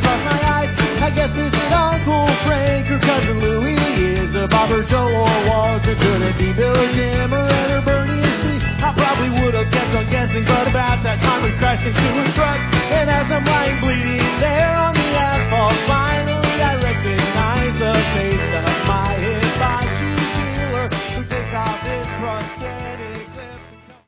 across my eyes. I guess it's an Uncle Frank or Cousin Louie. Is a Bob or Joe or Walter. Could it be Bill or Jim or Ed or Bernie or Steve? I probably would have kept on guessing, but about that time we crashed into a truck.